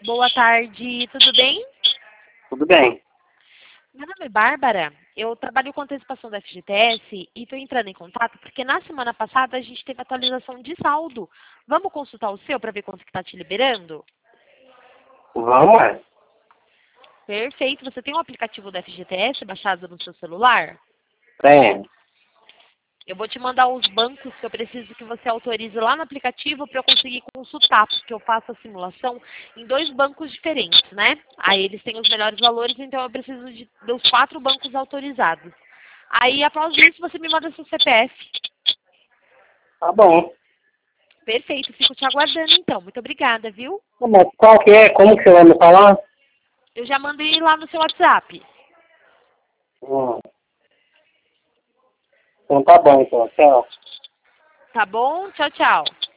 Boa tarde, tudo bem? Tudo bem. Meu nome é Bárbara, eu trabalho com antecipação da FGTS e estou entrando em contato porque na semana passada a gente teve atualização de saldo. Vamos consultar o seu para ver quanto que está te liberando? Vamos, é? Perfeito, você tem um aplicativo da FGTS baixado no seu celular? Tem. Eu vou te mandar os bancos que eu preciso que você autorize lá no aplicativo para eu conseguir consultar, porque eu faço a simulação em 2 bancos diferentes, né? Aí eles têm os melhores valores, então eu preciso dos 4 bancos autorizados. Aí, após isso, você me manda seu CPF. Tá bom. Perfeito, fico te aguardando então. Muito obrigada, viu? Mas qual que é? Como que você vai me falar? Eu já mandei lá no seu WhatsApp. Hum. Então tá bom, então. Tchau. Tá bom? Tchau, tchau.